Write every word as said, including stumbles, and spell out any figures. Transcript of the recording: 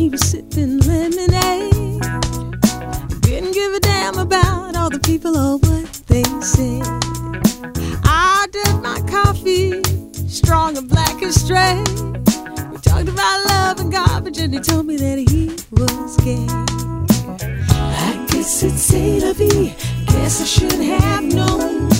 he was sipping lemonade. Didn't give a damn about all the people or what they said. I did my coffee, strong and black and straight. We talked about love and garbage, and he told me that he was gay. I guess it's A to V, guess I should have known.